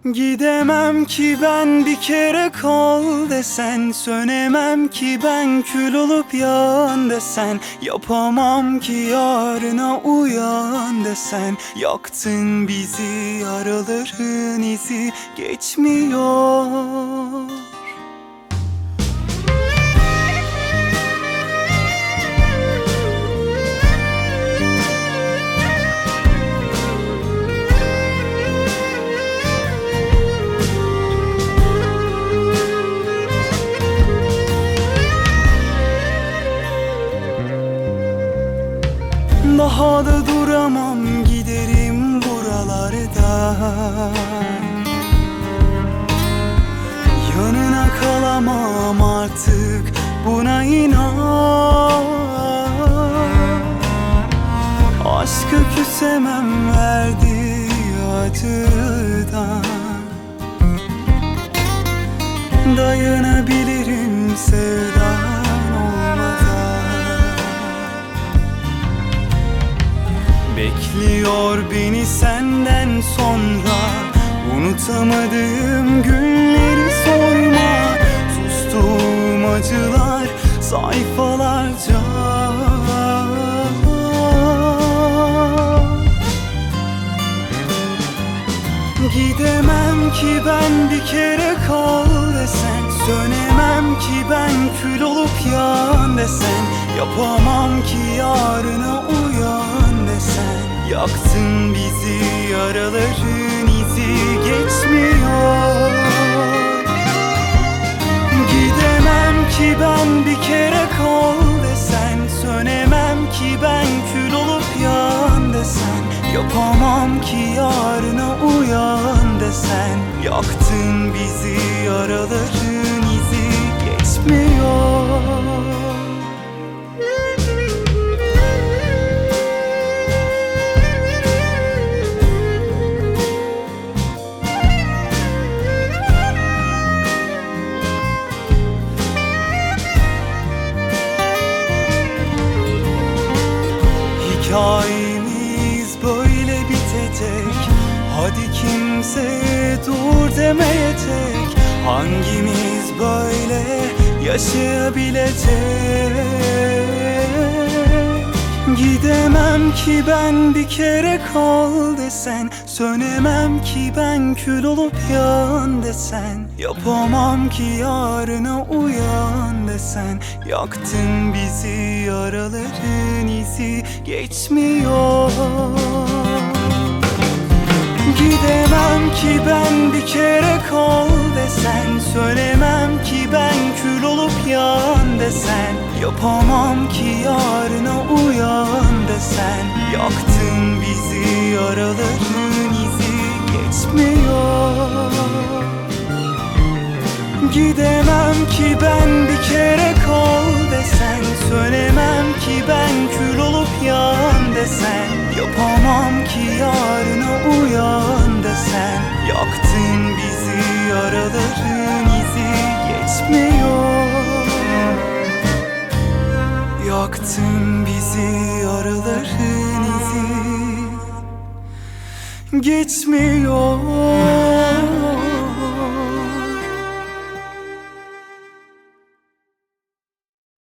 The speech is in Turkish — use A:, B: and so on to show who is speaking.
A: Gidemem ki ben bir kere kal desen, sönemem ki ben kül olup yan desen, yapamam ki yarına uyan desen. Yaktın bizi, yaraların izi geçmiyor. Daha da duramam, giderim buralardan. Yanına kalamam artık, buna inan. Aşkı küsemem verdiği acıdan. Dayanabilirim sevdan olmadan. Bekliyor beni senden sonra, unutamadığım günleri sorma. Sustuğum acılar sayfalarca. Gidemem ki ben bir kere kal desen, sönemem ki ben kül olup yan desen, yapamam ki yarına uyan desen. Yaktın bizi, yaraların izi geçmiyor. Gidemem ki ben bir kere kal desen, sönemem ki ben kül olup yan desen, yapamam ki yarına uyan desen. Yaktın bizi, yaraların izi geçmiyor. Hikayemiz böyle bitecek, hadi kimse dur demeyecek. Hangimiz böyle yaşayabilecek? Gidemem ki ben bir kere kal desen, sönemem ki ben kül olup yan desen, yapamam ki yarına uyan desen. Yaktın bizi, yaraların izi geçmiyor. Gidemem ki ben bir kere kal desen, söylemem ki ben kül olup yan desen, yapamam ki yarına uyan desen. Yaktın bizi, yaraların izi geçmiyor. Gidemem ki ben bir kere kal desen, söylemem ki ben kül olup yan desen, yapamam ki yarına uyan desen. Yaktın bizi, yaraların izi geçmiyor. Yaktın bizi, yaraların izi geçmiyor.